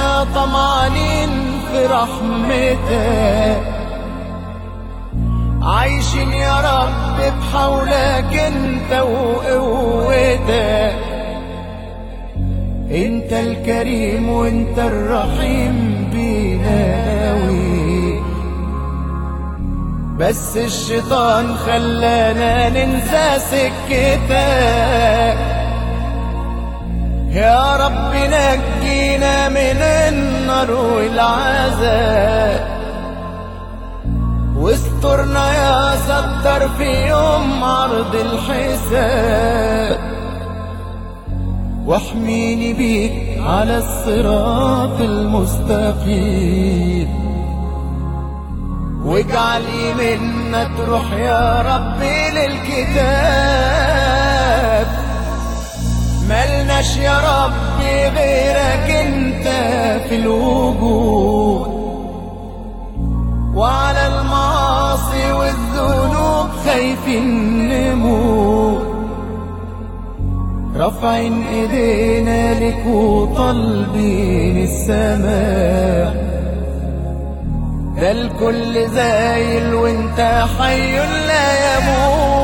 احنا طمعانين في رحمتك، عايشين يا رب بحولك انت وقوتك. انت الكريم وانت الرحيم بينا قوي، بس الشيطان خلانا ننسى سكتك. يا رب نجينا من النار والعذاب، واسترنا يا ستر في يوم عرض الحساب، واحميني بيك على الصراط المستقيم، واجعل يمنا تروح يا ربي للكتاب. ملناش يا ربي غيرك انت في الوجود، وعلى المعاصي والذنوب خايفين نموت، رافعين ايدينا لك وطالبين السماء. ده الكل زايل وانت حي لا يموت.